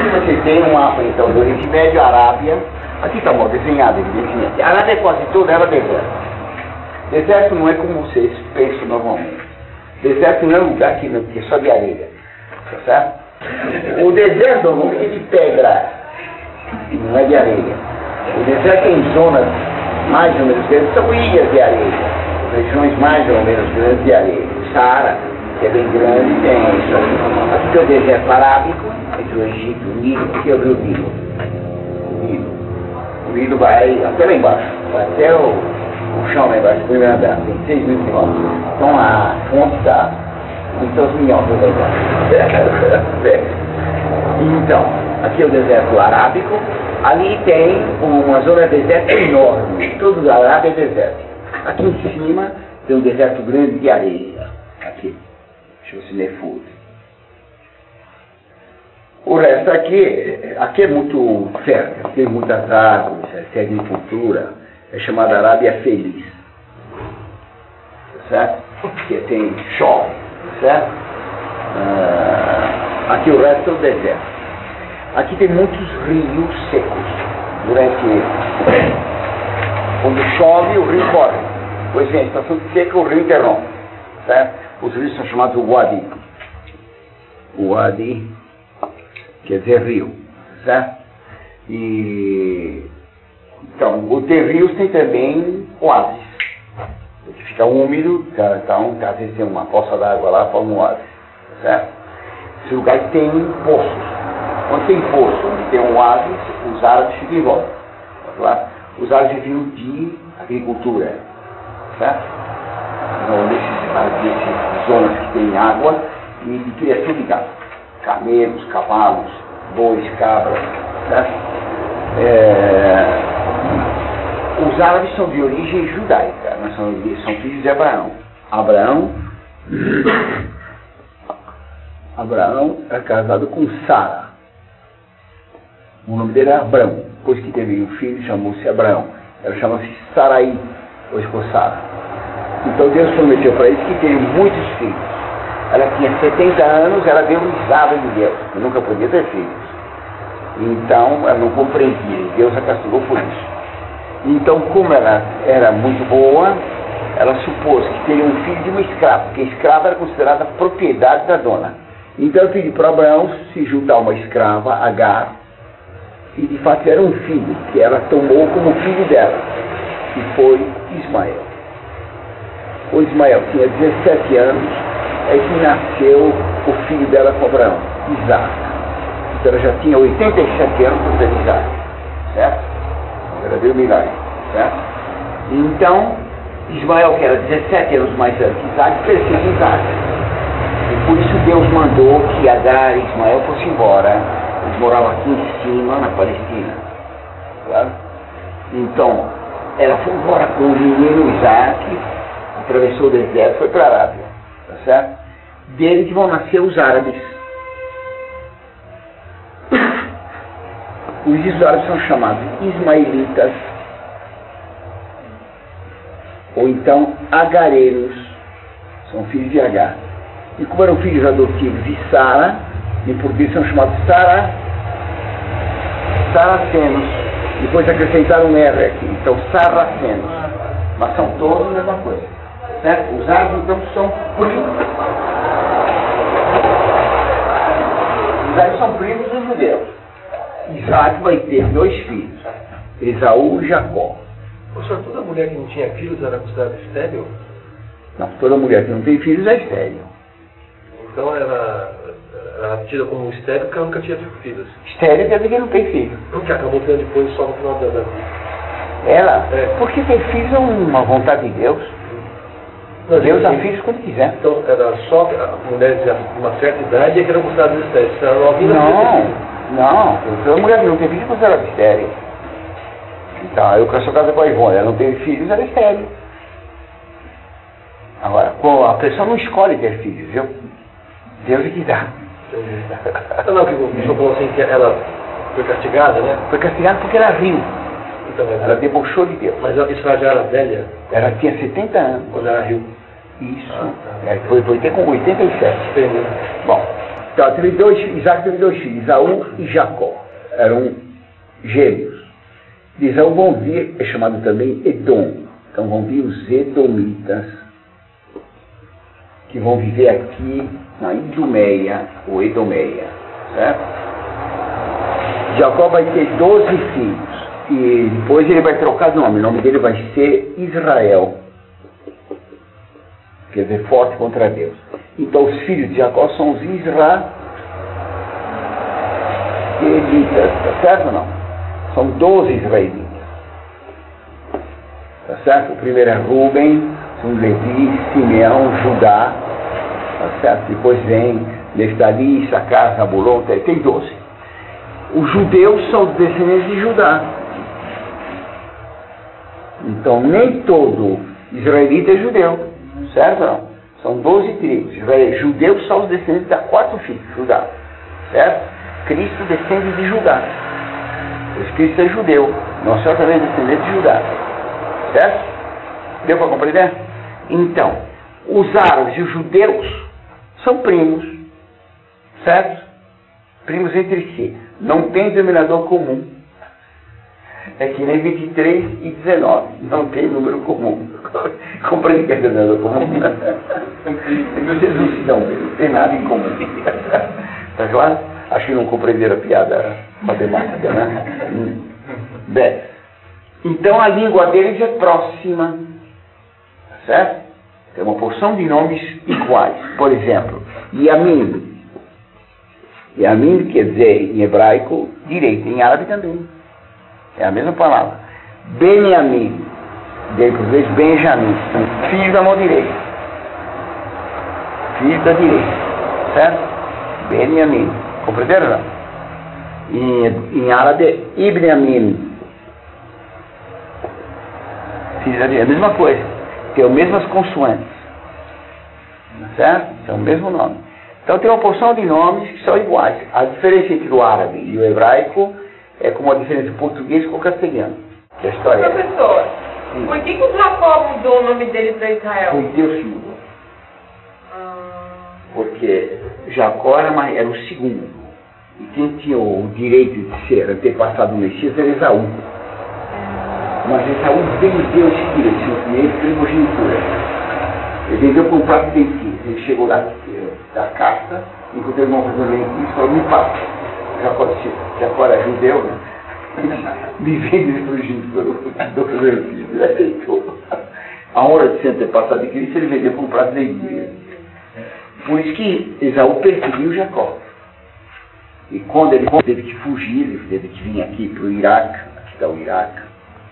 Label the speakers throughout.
Speaker 1: você tem um mapa, então, do Oriente Médio, Arábia. Aqui está mal desenhado, evidentemente. A Arábia é quase toda ela deserto. Deserto não é como vocês pensam normalmente. Deserto não é um lugar que é só de areia. Tá certo? O deserto não é de pedra, não é de areia. O deserto tem zonas mais ou menos grandes, são ilhas de areia. Regiões mais ou menos grandes de areia. O Saara, que é bem grande, tem isso aí. Aqui tem o deserto arábico, entre o Egito, o Nilo, aqui é o rio Nilo. O Nilo vai até lá embaixo, vai até o chão lá embaixo, o primeiro andar, tem 6.000 quilômetros. Então a fonte está muitas minhocas lá embaixo. Então, aqui é o deserto arábico, ali tem uma zona de deserto enorme, todo a Arábia é deserto. Aqui em cima tem um deserto grande de areia, aqui, chama-se Nefud. O resto aqui é muito fértil, tem muitas árvores, é agricultura, é chamada Arábia Feliz, certo? Porque tem chove, certo? Aqui o resto é o deserto. Aqui tem muitos rios secos. Quando chove, o rio corre. Pois bem, a estação de seca, o rio interrompe, certo? Os rios são chamados Wadi. Wadi quer dizer rio, certo? E então, o ter rios tem também oásis. Porque fica úmido, então, às vezes tem uma poça d'água lá, forma um oásis, certo? Esse lugar tem poços. Quando tem poço, onde tem um oásis, os árabes ficam em volta. Os árabes viviam de agricultura, certo? Nessas zonas que tem água e de criação de gado. Camelos, cavalos, bois, cabras, certo? Os árabes são de origem judaica, mas são filhos de Abraão. Abraão é casado com Sara. O nome dele é Abrão. Depois que teve um filho, chamou-se Abraão. Ela chama-se Sarai, hoje ficou Sara. Então Deus prometeu para eles que teriam muitos filhos. Ela tinha 70 anos, ela deu risada de Deus, que nunca podia ter filhos. Então ela não compreendia, Deus a castigou por isso. Então, como ela era muito boa, ela supôs que teria um filho de uma escrava, porque a escrava era considerada propriedade da dona. Então ela pediu para Abraão se juntar a uma escrava, Agar, e de fato era um filho, que ela tomou como filho dela, que foi Ismael. O Ismael tinha 17 anos, é que nasceu o filho dela com Abraão, Isaac. Então ela já tinha 87 anos quando teve Isaac, certo? Ela deu milagre, certo? Então, Ismael, que era 17 anos mais velho que Isaac, cresceu em Isaac. E por isso Deus mandou que Agar e Ismael fossem embora. Eles moravam aqui em cima, na Palestina. Claro? Então, ela foi embora com o menino Isaac, atravessou o deserto e foi para a Arábia. Tá certo? Dele que vão nascer os árabes. Os árabes são chamados ismaelitas, ou então agarenos, são filhos de Agar. E como eram filhos adotivos de Sara, em português são chamados saracenos. Depois acrescentaram um R aqui, então sarracenos. Mas são todos a mesma coisa, certo? Os árabes então são primos. Os árabes são primos dos judeus. Isaac vai ter 2 filhos, Esaú e Jacó.
Speaker 2: Professor, toda mulher que não tinha filhos era considerada estéril?
Speaker 1: Não, toda mulher que não tem filhos é estéril.
Speaker 2: Então era tida como estéril porque ela nunca tinha filhos.
Speaker 1: Estéril quer dizer que não tem filho.
Speaker 2: Porque acabou tendo depois só no final da vida.
Speaker 1: Ela? Porque ter filhos é uma vontade de Deus.
Speaker 2: Não,
Speaker 1: Deus dá filhos quando quiser.
Speaker 2: Então era só mulheres de uma certa idade que eram consideradas estéreis.
Speaker 1: Não, toda mulher que não tem filhos é considerada estéril. Então, eu sou casado com a Ivone, ela não tem filhos, ela é estéril. Agora, a pessoa não escolhe ter filhos, viu? Deus é que dá.
Speaker 2: Não, que o senhor falou assim que ela foi castigada, né?
Speaker 1: Foi castigada porque ela riu.
Speaker 2: Então,
Speaker 1: ela debochou de Deus.
Speaker 2: Mas isso já era velha?
Speaker 1: Ela tinha 70 anos.
Speaker 2: Quando ela riu?
Speaker 1: Isso. Foi ter com 87.
Speaker 2: Entendi.
Speaker 1: Bom, Então, Isaac teve dois filhos, Esaú e Jacó. Eram gêmeos. De Esaú vão vir, é chamado também Edom. Então vão vir os Edomitas, que vão viver aqui na Idumeia, ou Edomeia, certo? Jacó vai ter 12 filhos, e depois ele vai trocar de nome, o nome dele vai ser Israel, quer dizer, forte contra Deus. Então os filhos de Jacó são os Israelitas, tá certo ou não? São 12 israelitas. Tá certo? O primeiro é Rúben, segundo Levi, Simeão, Judá, tá certo? Depois vem Neftali, Issacar, Zabulon, tem 12. Os judeus são os descendentes de Judá. Então nem todo israelita é judeu, certo ou não? São 12 tribos. Judeus são os descendentes da 4 filhos, Judá, certo? Cristo descende de Judá. Pois Cristo é judeu. Nosso Senhor também é descendente de Judá. Certo? Deu para compreender? Então, os árabes e os judeus são primos. Certo? Primos entre si. Não tem denominador comum. É que nem 23 e 19. Não tem número comum. Compreende que é denominador comum? Vocês não se dão bem. Não tem nada em comum. Tá claro? Acho que não compreenderam a piada matemática, né? Bem. Então a língua deles é próxima, certo? Tem uma porção de nomes iguais. Por exemplo, Yamin. Yamin quer dizer em hebraico direito, em árabe também. É a mesma palavra. Benjamin, de português Benjamin, filho da mão direita. Filho da direita, certo? Benjamin. Compreenderam, não? Em árabe é Ibn Amin. É a mesma coisa, tem as mesmas consoantes, certo? É o mesmo nome. Então tem uma porção de nomes que são iguais. A diferença entre o árabe e o hebraico é como a diferença do português com o castelhano. Que a história
Speaker 3: Professor, por que o Jacó mudou o nome dele para Israel?
Speaker 1: Foi Deus que mudou. Porque Jacó era o segundo. E quem tinha o direito de ser antepassado do Messias era Esaú. Mas Esaú vendeu esse direito, seu primeiro primogenitura. Ele vendeu por um prato de lentilhas. Ele chegou lá da caça, encontrou o irmão fazendo lentilhas e falou: me passa. Jacó era judeu, né? Me vende esse primogenitura. Ele aceitou. A hora de ser antepassado de Cristo, ele vendeu por um prato de lentilhas. Por isso que Esaú perseguiu Jacó. E quando ele teve que fugir, ele teve que vir aqui para o Iraque, aqui está o Iraque.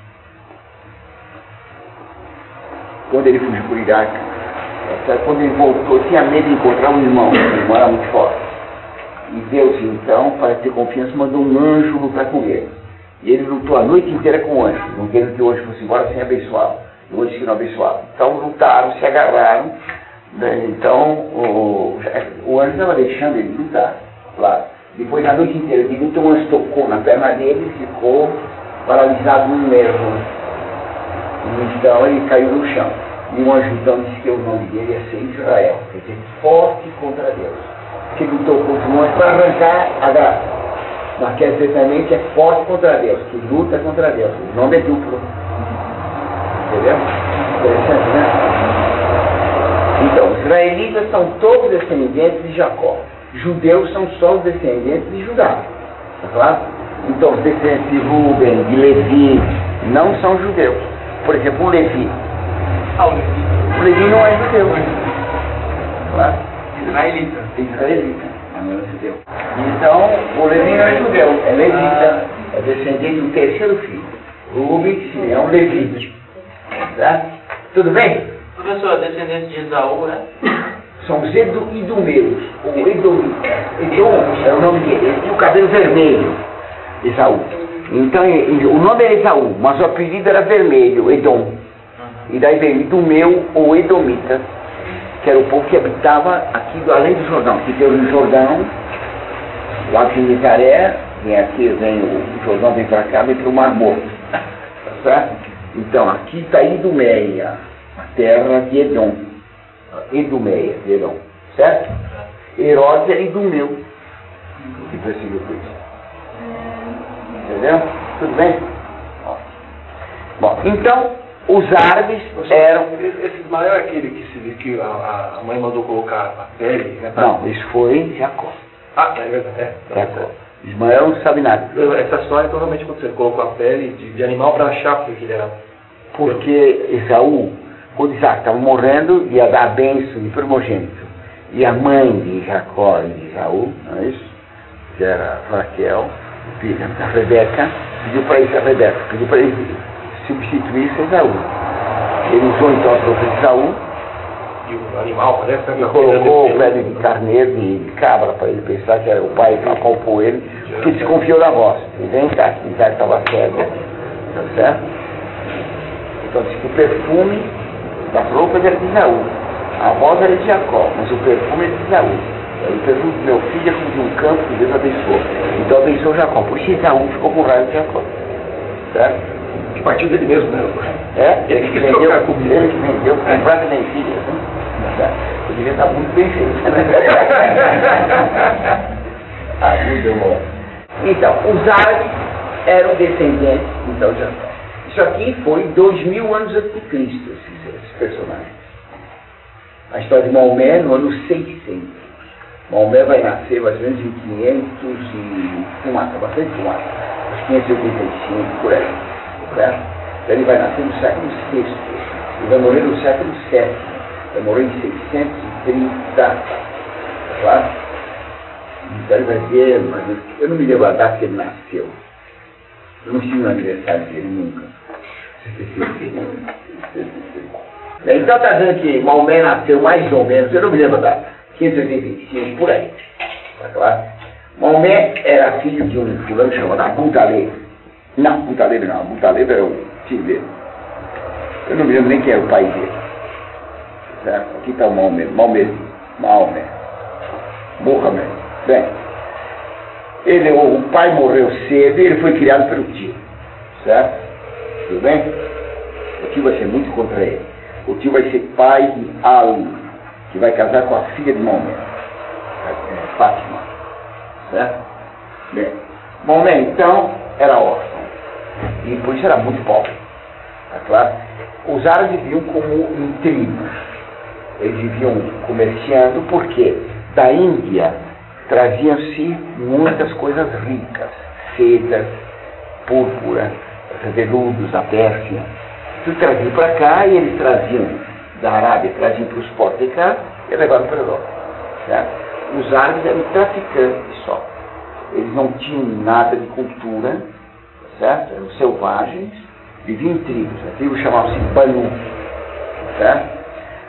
Speaker 1: Quando ele fugiu para o Iraque, quando ele voltou, tinha medo de encontrar um irmão era muito forte. E Deus, então, para ter confiança, mandou um anjo lutar com ele. E ele lutou a noite inteira com o anjo, não querendo que o anjo fosse embora sem abençoá-lo. O anjo que não abençoava. Então lutaram, se agarraram. Então o anjo estava deixando ele lutar, claro. Depois, a noite inteira de luta, o anjo tocou na perna dele e ficou paralisado no nervo. Então ele caiu no chão. E um anjo então disse que o nome dele ia ser Israel, quer dizer, forte contra Deus. Que lutou contra o anjo para arrancar a graça. Mas quer dizer também que é forte contra Deus, que luta contra Deus. O nome é duplo. Entendeu? Interessante, né? Então, os israelitas são todos descendentes de Jacó. Judeus são só os descendentes de Judá. Tá claro? Então, os descendentes de Rúben, de Levi, não são judeus. Por exemplo, o Levi. O Levi não é judeu. Claro?
Speaker 2: Israelita.
Speaker 1: Israelita. Não é judeu. Então, o Levi não é judeu. É levita. É descendente do terceiro filho. Rúben, Simeão, Levi. Tá? Tudo bem?
Speaker 3: Professor, descendente de Esaú, né?
Speaker 1: São os idumeus, ou edomitas. Edom é o nome dele. Ele tinha o cabelo vermelho, Esaú. Então, o nome era Esaú, mas o apelido era vermelho, Edom. E daí veio Idumeu ou Edomita, que era o povo que habitava aqui além do Jordão. Que tem o Rio Jordão, o Lago de Micaré, vem aqui, o Jordão vem para cá, vem para o Mar Morto. Tá certo? Então, aqui está Idumeia, a terra de Edom. Idumeia, de Edom. Certo? Herodes era Idumeu, que perseguiu Cristo. Entendeu? Tudo bem? Bom, então, os árabes eram...
Speaker 2: Esse Ismael é aquele que a mãe mandou colocar a pele? Né?
Speaker 1: Não, esse foi Jacó.
Speaker 2: Ah, é verdade.
Speaker 1: Jacó. Ismael não sabe nada.
Speaker 2: Essa história provavelmente aconteceu. Colocou a pele de animal para achar porque ele era...
Speaker 1: Porque Esaú, quando Isaac estava morrendo, ia dar a bênção de primogênito. E a mãe de Jacó e de Esaú, não é isso? Que era Raquel, filha da Rebeca, pediu para ele substituísse Esaú. Ele usou então a roupa de Esaú
Speaker 2: E o animal parece...
Speaker 1: e colocou o pé de carneiro e de cabra para ele pensar que era o pai que apalpou ele, porque desconfiou da voz. E vem cá, que Isaac estava cego, tá certo? Então diz que o perfume da roupa era de Esaú. A voz era de Jacó, mas o perfume era de Esaú. O perfume do meu filho é como de um campo que Deus abençoou. Então abençoou Jacó. Por isso Esaú ficou com raiva de Jacó. Certo?
Speaker 2: Que partiu dele mesmo, né?
Speaker 1: Ele que vendeu comprar de lentilha. Eu devia estar muito bem feito. Então, os árabes eram descendentes então, de Jacó. Isso aqui foi 2000 anos antes de Cristo, esses personagens. A história de Maomé no ano 600. Maomé vai nascer mais ou menos em 500 e fumaça, bastante fumaça. Uns 585, por aí. Certo? Ele vai nascer no século VI. E vai morrer no século VII. Vai morrer em 630. Claro? Então ele vai ver, mas eu não me lembro a data que ele nasceu. Eu não estive no aniversário dele nunca. Então está dizendo que Maomé nasceu mais ou menos, eu não me lembro a data, 585, por aí. Tá claro? Maomé era filho de um fulano chamado Abu Talib. Não, Abu Talib não, Abu Talib era o filho dele. Eu não me lembro nem quem era o pai dele. Certo? Aqui está o Maomé, Maomé, Mohamed. Bem, o pai morreu cedo e ele foi criado pelo tio. Certo? Tudo bem? O tio vai ser muito contra ele. O tio vai ser pai de Ali, que vai casar com a filha de Maomé, Fátima. Certo? Bem, Maomé então era órfão. E por isso era muito pobre. Tá claro? Os árabes viviam como em tribos. Eles viviam comerciando porque da Índia traziam-se muitas coisas ricas. Sedas, púrpura, veludos da Pérsia. Tudo traziam para cá e eles traziam da Arábia, traziam para os portos de cá e levavam para a Europa. Certo? Os árabes eram traficantes só. Eles não tinham nada de cultura, certo? Eram selvagens, viviam em tribos. A tribo chamava-se Banu. Certo?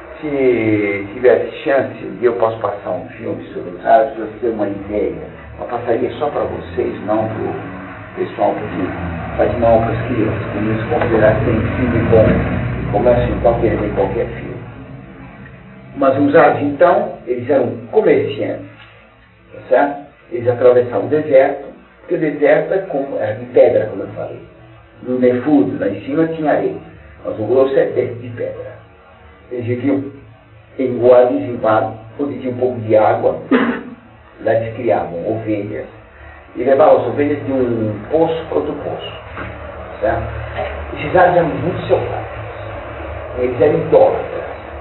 Speaker 1: Se tivesse chance, eu posso passar um filme sobre os árabes para você ter uma ideia. Eu passaria só para vocês, não para o pessoal, porque faz mal para as crianças, como eles consideram que tem filme bom e começam então a querer ver qualquer filme. Mas os árabes, então, eles eram comerciantes, tá certo? Eles atravessavam o deserto, porque o deserto era de pedra, como eu falei. No Nefudo, lá em cima, tinha areia, mas o grosso é de pedra. Eles viviam em guardas em vale, onde tinha um pouco de água, lá eles criavam ovelhas, e levavam as ovelhas de um poço para outro poço. Certo? Esses árabes eram muito selvagens. Eles eram idólatras.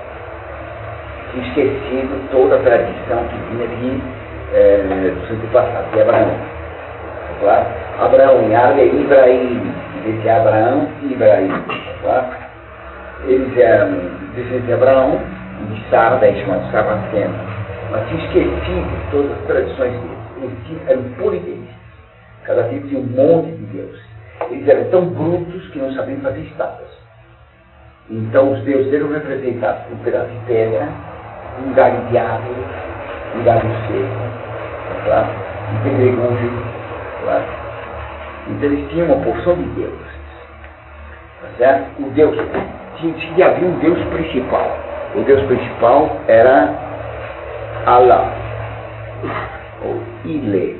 Speaker 1: Tinham esquecido toda a tradição que vinha dos antepassados, de Abraão. Claro? Abraão em árabe é Ibrahim, desde Abraão e Ibrahim. Claro? Eles eram descendentes de Abraão, de Sara, daí chamado Sarraceno, mas tinham esquecido todas as tradições deles. Eles eram politeístas. Cada tribo tinha um monte de deuses. Eles eram tão brutos que não sabiam fazer estátuas. Então os deuses eram representados por um pedaço de pedra, um galho de árvore, um galho seco, claro? Um pedregulho. Claro? Então eles tinham uma porção de deuses. Tá certo? O Deus tinha que haver um Deus principal. O Deus principal era Allah, ou Ile,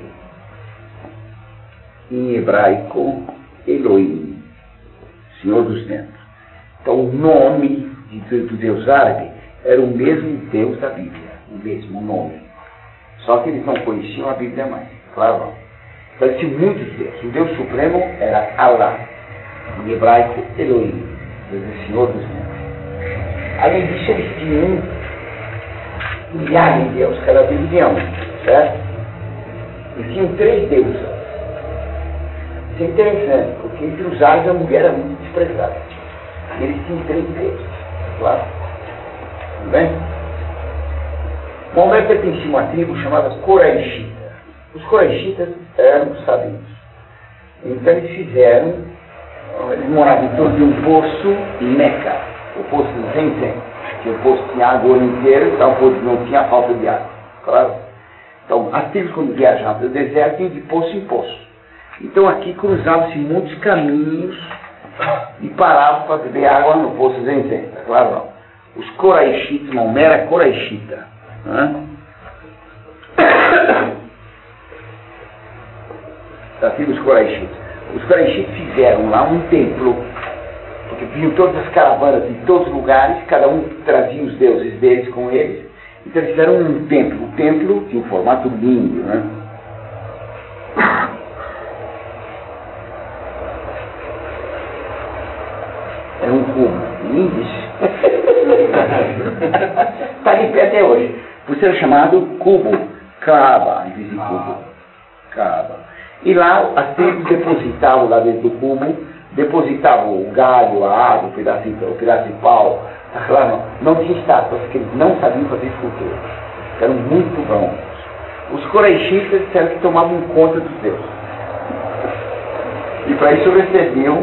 Speaker 1: em hebraico Elohim, Senhor dos Ventos. Então o nome do Deus árabe era o mesmo Deus da Bíblia, o mesmo nome. Só que eles não conheciam a Bíblia mais, claro não. Então existiam muitos deuses. O Deus Supremo era Allah, em hebraico Elohim, Deus é Senhor dos mundos. Além disso, eles tinham milhares de deuses, cada vez tinha um, certo? E tinham 3 deuses. Isso é interessante, porque entre os árabes a mulher era muito desprezada. E eles tinham 3 deuses, claro. Tudo bem? Maomé pertencia a uma tribo chamada Coraixita. Os Coraíxitas eram sabios. Então eles moravam em torno de um poço em Meca, o poço de Zenzem. Que o poço tinha água o ano inteiro, então o poço não tinha falta de água. Claro? Então, as tribos, quando viajavam pelo deserto, iam de poço em poço. Então, aqui cruzavam-se muitos caminhos e paravam para beber água no poço Zenzem. Claro, não. Os Coraíxitas, Maomé era Coraixita. Da tribo dos Coraíxitas. Os Coraíxitas fizeram lá um templo, porque vinham todas as caravanas de todos os lugares, cada um trazia os deuses deles com eles, então eles fizeram um templo. O templo tinha um formato lindo, né? Era um cubo, lindo. Está de pé até hoje. Por ser chamado cubo, Kaaba, em vez de cubo, Kaaba. E lá as tribos depositavam lá dentro do cubo, depositavam o galho, a água, o pedaço de pau. Claro, não tinha estátuas, porque eles não sabiam fazer escultura. Eram muito bons. Os Coraíxitas disseram que tomavam conta dos deuses. E para isso recebiam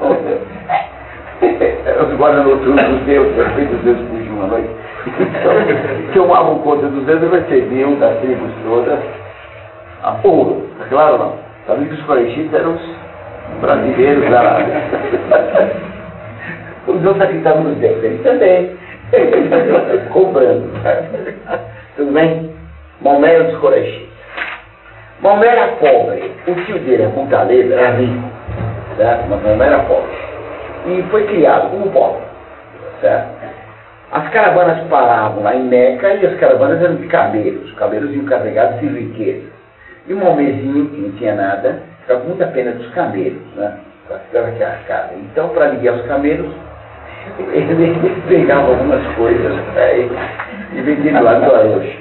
Speaker 1: os guarda-noturnos dos deuses, de repente os deuses fugiam uma noite. Então, tomavam conta dos deuses e recebiam das tribos todas a ouro. Claro não. Sabia que os Coraíxitas eram os brasileiros da Arábia. Os outros acreditavam nos deuses, eles também. Cobrando. Tudo bem? Maomé era dos Coraíxitas. Maomé era pobre. O tio dele, Abu Talib, era rico. Certo? Mas Maomé era pobre. E foi criado como pobre. Certo? As caravanas paravam lá em Meca e as caravanas eram de camelos. Os camelos iam carregados de riqueza. E o Maomezinho, que não tinha nada, ficava com muita pena dos camelos, né? Ficava aqui arcada. Então, para aliviar os camelos, ele pegava algumas coisas e vendia lá do Aroche.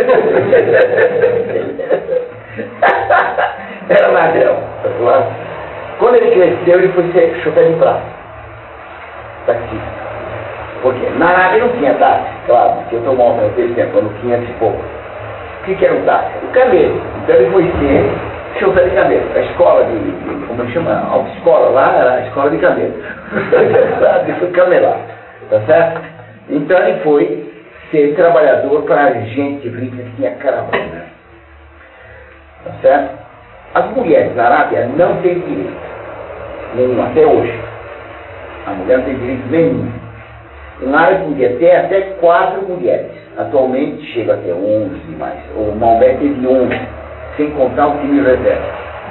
Speaker 1: Era ladrão. Quando ele cresceu, ele foi ser chofer de praça. Taxista. Porque na Arábia não tinha táxi, claro, porque eu tomava naquele tempo, ano 500 e pouco. O que era o táxi? O camelo. Então ele foi ser chofer de camelo. A escola como é que chama? A autoescola lá era a escola de camelo. Ele foi camelar. Tá certo? Então ele foi ser trabalhador para a gente rica que tinha caravana. Tá certo? As mulheres na Arábia não têm direito. Nenhum, até hoje. A mulher não tem direito nenhum. Um árabe podia ter até 4 mulheres. Atualmente chega a ter 11 mais. O Maomé teve 11, sem contar o time reserva.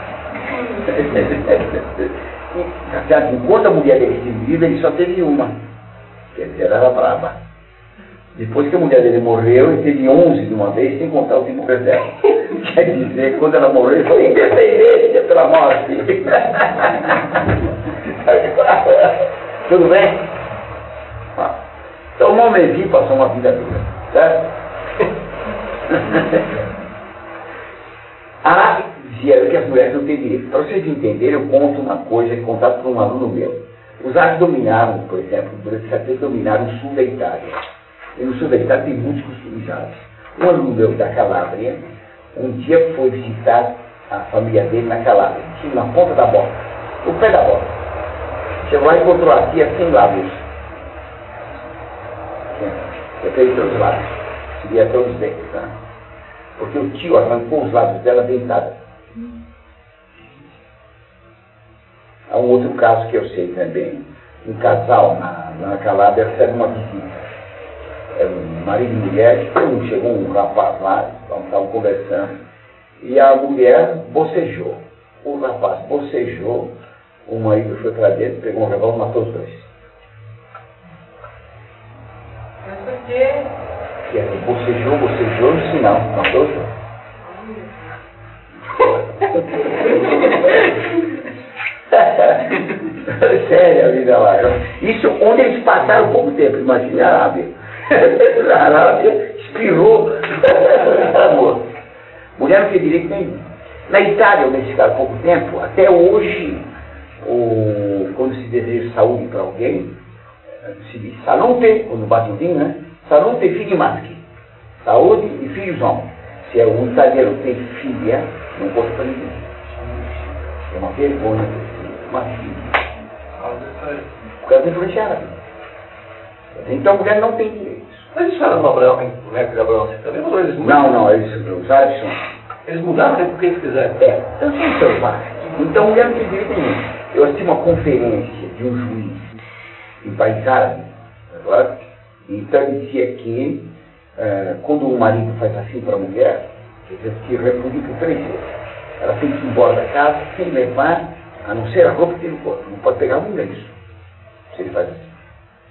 Speaker 1: Enquanto a mulher dele esteve viva, ele só teve uma. Quer dizer, ela era brava. Depois que a mulher dele morreu, ele teve 11 de uma vez, sem contar o time reserva. Quer dizer, quando ela morreu, ele foi independência pela morte. Tudo bem? Então o Maomezinho passou uma vida dura, certo? A dizia que as mulheres não têm direito. Para vocês entenderem, eu conto uma coisa contado por um aluno meu. Os árabes dominaram, por exemplo, durante 70 dominaram o sul da Itália. E no sul da Itália tem muitos costumes árabes. Um aluno meu da Calábria, um dia foi visitar a família dele na Calábria, na ponta da bota, no pé da bota. Chegou lá e encontrou a tia sem lábios. Eu tenho os lábios, seria até os dentes, tá? Porque o tio arrancou os lábios dela dentada. Há um outro caso que eu sei também. Um casal na Calábria recebe uma visita. Era um marido e mulher, chegou um rapaz lá, estavam conversando, e a mulher bocejou. O rapaz bocejou, o marido foi para dentro, pegou um revólver e matou os dois.
Speaker 3: Mas por quê?
Speaker 1: Bocejou, no sinal, matou os dois. Sério, a vida lá. Isso onde eles passaram pouco tempo, imagina a Arábia. A Arábia espirrou. Mulher não tem direito nenhum. Na Itália, onde eles ficaram pouco tempo, até hoje, quando se deseja saúde para alguém, se diz salute, quando bate o vinho, né? Salute figli maschi. Saúde e filhos homens. Se um italiano tem filha, não pode para ninguém. É uma vergonha ter uma filha. Por causa da influência árabe. Então a mulher não tem direitos.
Speaker 2: Mas isso era no Abraão, no método de Abraão, também mudou, eles mudaram?
Speaker 1: Não, os árabes são.
Speaker 2: Eles mudaram, né? Porque eles quiseram.
Speaker 1: Então são selvagens. Então a mulher não tem direito nenhum. Eu assisti uma conferência de um juiz em país árabe, agora, então ele dizia que quando o marido faz assim para a mulher, quer dizer, que repudia por 3 vezes. Ela tem que ir embora da casa sem levar, a não ser a roupa que tem no corpo. Não pode pegar um lenço, se ele faz assim.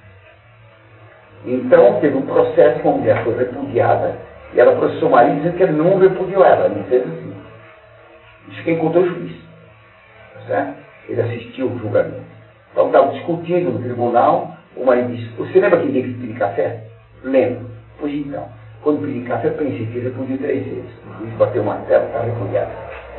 Speaker 1: Então teve um processo que a mulher foi repudiada e ela processou o marido dizendo que ele não repudiou ela, não fez assim. Isso quem contou o juiz. Certo? Ele assistiu o julgamento. Então estava discutindo no tribunal, o marido disse, você lembra que dia que pedi café? Lembro. Pois então, quando pedi café, eu pensei que ele repudiou 3 vezes. O juiz bateu o martelo, estava repudiado.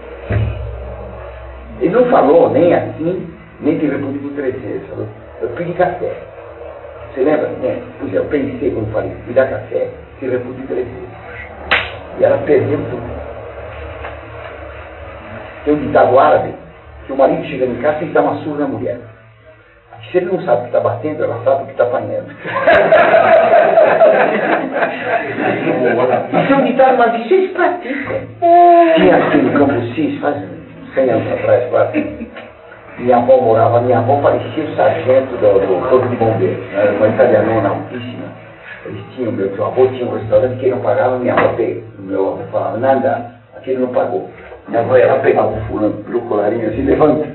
Speaker 1: Ele não falou nem assim, nem que repudiou 3 vezes. Falou, eu pedi café. Você lembra? Pois é, eu pensei quando falei, me dá café, que repudiou 3 vezes. E ela perdeu tudo. Tem um ditado árabe, que o marido chega em casa tem que dar uma surra na mulher. Se ele não sabe o que está batendo, ela sabe o que está apanhando. Isso é um ditado, mas isso eles praticam. Tinha aqui no Campo Cis, faz 100 anos atrás, quase. Minha avó morava, minha avó parecia o sargento do Corpo de Bombeiros. Era uma italianona altíssima. Eles tinham, meu avô tinha um restaurante que não pagava, minha avó veio. Meu avô falava, nada, aquele não pagou. Minha avó ia lá, pegava o fulano pelo colarinho assim, levanta.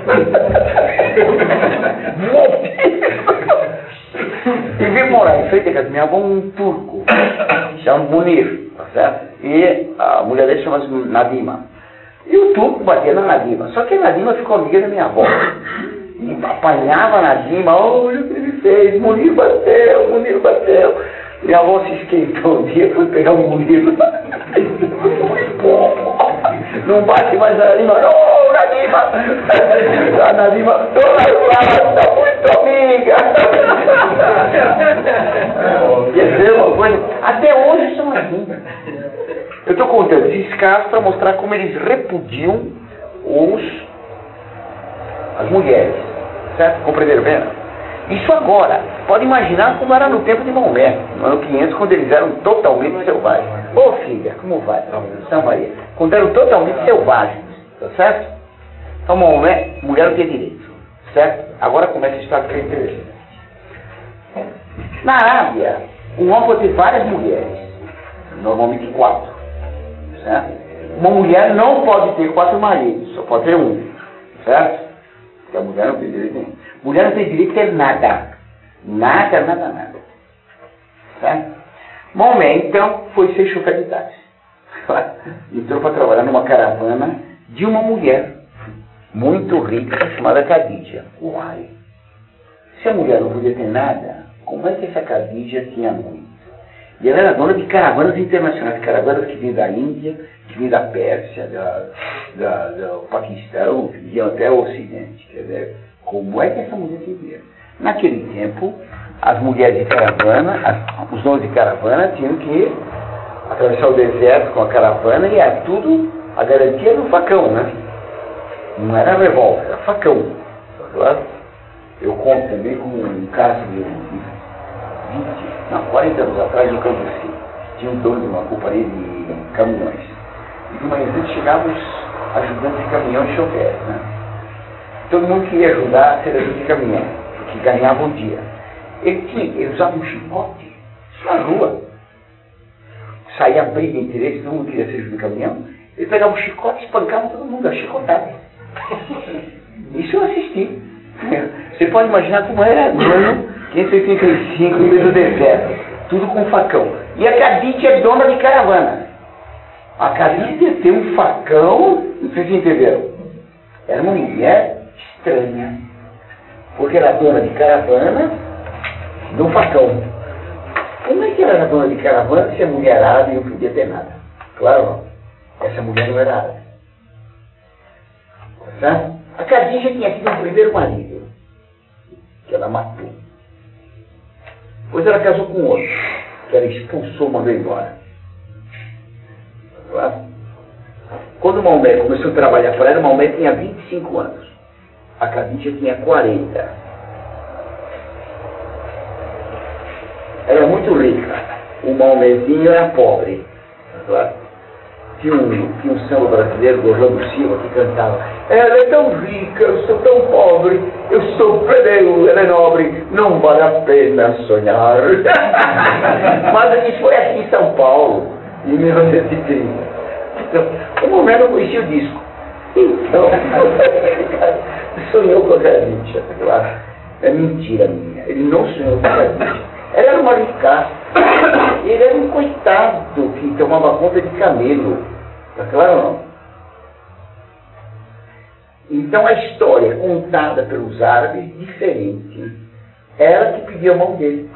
Speaker 1: E veio morar em frente à casa minha avó um turco, chama Munir, tá certo? E a mulher dele chama-se Nadima. E o turco batia na Nadima, só que a Nadima ficou amiga da minha avó. E apanhava a Nadima, olha o que ele fez, Munir bateu, Munir bateu. Minha avó se esquentou um dia, foi pegar o Munir. Não bate mais a Nadima, não, Nadima! A Nadima, dona Flávia, está muito amiga! Quer dizer uma coisa? Até hoje são assim. Eu estou contando esses casos para mostrar como eles repudiam as mulheres. Certo? Compreenderam bem? Isso agora. Pode imaginar como era no tempo de Maomé, no ano 500, quando eles eram totalmente selvagens. Ô filha, como vai? São Maria. Quando eram totalmente selvagens. Tá certo? Então Maomé, mulher não tem direito. Certo? Agora começa a história que é interessante. Na Arábia, um homem pode ter várias mulheres. Normalmente 4. Certo? Uma mulher não pode ter 4 maridos, só pode ter um. Certo? Porque a mulher não tem direito nenhum. Mulher não tem direito a ter nada. Nada, nada, nada. Certo? Maomé, então, foi ser chofer de táxi. Entrou para trabalhar numa caravana de uma mulher muito rica chamada Khadija. Uai! Se a mulher não podia ter nada, como é que essa Khadija tinha muito? E ela era dona de caravanas internacionais, caravanas que vinham da Índia, que vinham da Pérsia, do Paquistão, que vinham até o Ocidente. Quer dizer, como é que essa mulher tinha dinheiro? Naquele tempo, as mulheres de caravana, os donos de caravana tinham que atravessar o deserto com a caravana e era tudo a garantia do facão, né? Não era revólver, era facão. Claro? Eu conto também com um caso de 40 anos atrás, no Campo Cis, tinha um dono de uma companhia de caminhões. E de manhã chegavam os ajudantes de caminhão e choferes, né? Todo mundo queria ajudar a ser ajudante de caminhão, porque ganhava um dia. Ele usava um chicote na rua. Saía briga entre eles, todo mundo queria ser ajudante de caminhão. Ele pegava o chicote e espancava todo mundo, a chicotada. Isso eu assisti. Você pode imaginar como era no ano 585, no meio do deserto. Tudo com facão. E a Khadija é dona de caravana. A Khadija tem um facão, não sei se entenderam. Era uma mulher estranha, porque era dona de caravana de um facão. Como é que ela era dona de caravana se a mulher era árabe e não podia ter nada? Claro não. Essa mulher não era árabe. Tá? A Khadija tinha tido um primeiro marido, que ela matou. Depois ela casou com outro, que ela expulsou, mandou embora. Tá? Quando Maomé começou a trabalhar para ela, Maomé tinha 25 anos. A Khadija tinha 40. Ela era muito rica. O Maomézinho era pobre. Tá? Tinha um samba brasileiro do Orlando Silva que cantava: ela é tão rica, eu sou tão pobre, eu sou plebeu, ela é nobre, não vale a pena sonhar. Mas isso foi aqui em São Paulo, em 1930. Então, o momento eu conhecia o disco. Então, sonhou com a Khadija. Claro. É mentira minha, ele não sonhou com a Khadija. Ela era uma ricaça. Ele era um coitado que tomava conta de camelo. Está claro ou não? Então a história contada pelos árabes é diferente. Ela que pediu a mão dele.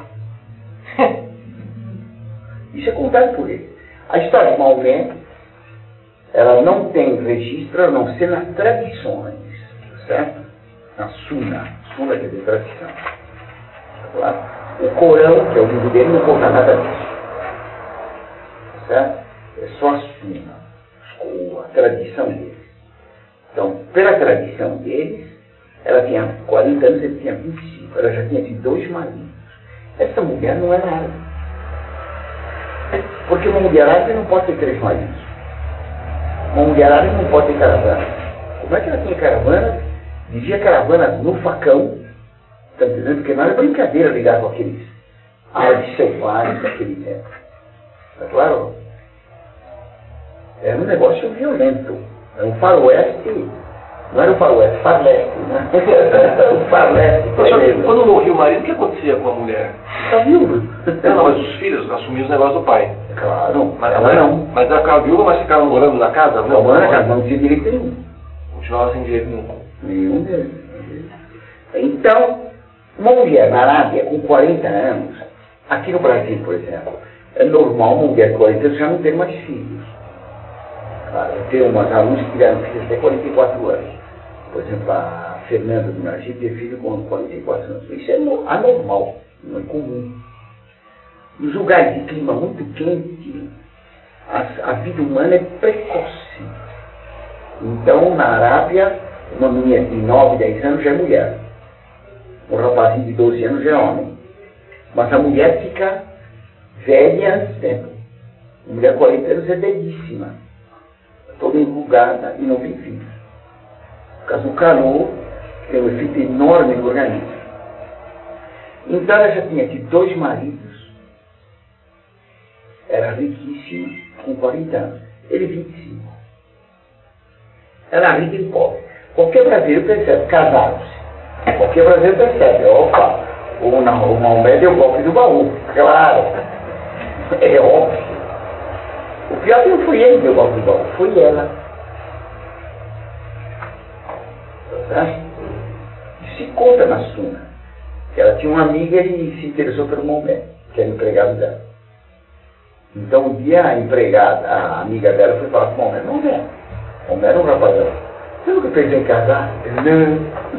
Speaker 1: Isso é contado por ele. A história de Maomé, ela não tem registro, a não ser nas tradições. Certo? Na Suna. Suna quer dizer tradição. Está claro? O Corão, que é o livro dele, não conta nada disso. Certo? É só a Suna, a tradição deles. Então, pela tradição deles, ela tinha 40 anos, ele tinha 25. Ela já tinha tido 2 maridos. Essa mulher não era árabe. Porque uma mulher árabe não pode ter 3 maridos. Uma mulher árabe não pode ter caravana. Como é que ela tinha caravana? Dizia caravana no facão. Está entendendo? Porque não era brincadeira ligar com aqueles árabes selvagens daquele tempo. Está claro? Era um negócio violento. Era um faroeste. Não era um faroeste, farleste, né? O farleste.
Speaker 2: Quando morria o marido, o que acontecia com a mulher?
Speaker 1: Está viúva.
Speaker 2: Não, mas os filhos assumiam os negócios do pai.
Speaker 1: Claro,
Speaker 2: Mas ela não. Mas ela ficava viúva, mas ficava morando na casa?
Speaker 1: Não, morando na casa, não tinha direito nenhum.
Speaker 2: Continuava sem direito nenhum.
Speaker 1: Nenhum deles. Então, uma mulher na Arábia com 40 anos, aqui no Brasil, por exemplo, é normal uma mulher com 40 anos já não ter mais filhos. Claro, eu tenho umas alunas que tiveram filhos até 44 anos. Por exemplo, a Fernanda do Najib teve filho com 44 anos. Isso é anormal, não é comum. Nos lugares de clima muito quente, a vida humana é precoce. Então, na Arábia, uma menina de 9, 10 anos já é mulher. Um rapazinho de 12 anos já é homem. Mas a mulher fica velha antes do tempo. A mulher de 40 anos é velhíssima. Toda enrugada e não tem filhos. Por causa do calor, tem um efeito enorme no organismo. Então ela já tinha tido 2 maridos. Era riquíssima, com 40 anos. Ele 25. Ela rica e pobre. Qualquer brasileiro percebe, casaram-se. Qualquer brasileiro percebe, opa, o Maomé deu o golpe do baú. Claro. É óbvio. O pior não foi ele que deu o golpe do baú, foi ela. Tá? Isso se conta na Suna. Ela tinha uma amiga e se interessou pelo Maomé, que era empregado dela. Então um dia a empregada, a amiga dela foi falar com o Maomé: Maomé era um rapazão. Você nunca pensou em casar? Não.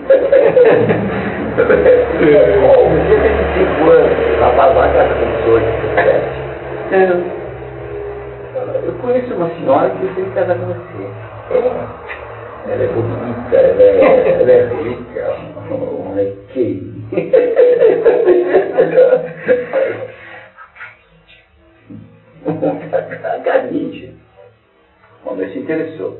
Speaker 1: Você tem 25 anos, rapaz lá casa com 18, 17. Não. Eu conheço uma senhora que eu tenho que casar com você. Ela é bonita, ela é rica, não é que. A Khadija. O homem se interessou.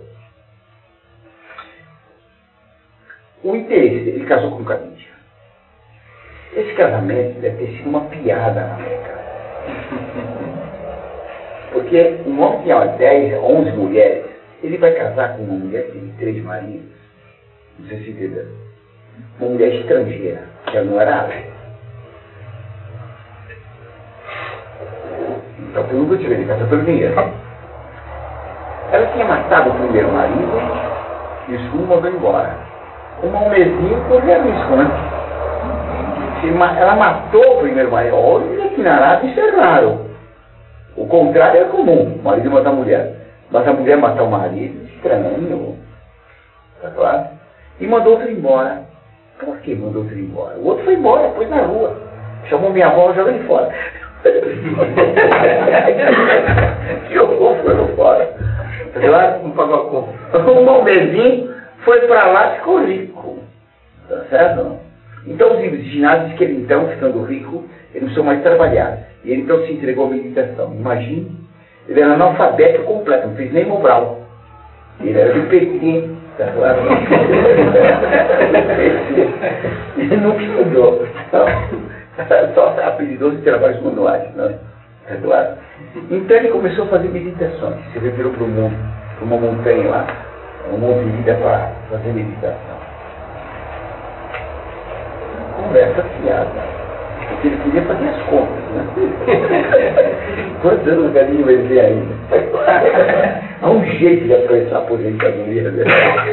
Speaker 1: O interesse, ele casou com Khadija. Esse casamento deve ter sido uma piada na Meca. Porque um homem que tinha 10, 11 mulheres, ele vai casar com uma mulher que tem 3 maridos. Não sei se entendeu. Uma mulher estrangeira, que ela não era árabe. Então, pelo que eu tive, ele casou pelo dinheiro. Ela tinha matado o primeiro marido e o segundo mandou embora. O Maomezinho corria risco, né? Ela matou o primeiro marido. Olha que na Arábia isso é raro. O contrário é comum, o marido matar a mulher. Mas a mulher matar o marido, estranho. Tá claro? E mandou outro embora. Por que mandou outro embora? O outro foi embora, pôs na rua. Chamou minha avó e jogou ele fora. Jogou, foi fora. Tá claro? Não pagou a conta. O Maomezinho foi pra lá e ficou rico. Tá certo? Então os livros de ginásio dizem que ele então, ficando rico, ele não precisou mais trabalhar. E ele então se entregou à meditação. Imagine, ele era analfabeto completo, não fez nem Mobral. Ele era do PT, tá claro? Ele nunca estudou. Só apelidou-se de trabalhos manuais, não é? Tá claro? Então ele começou a fazer meditações. Se revirou para o mundo, para uma montanha lá, um monte de vida para fazer meditação. Conversa fiada. Porque ele queria fazer as contas, né? Quantos anos o galinho vai ver ainda? Há um jeito de apressar a aposentadoria dele.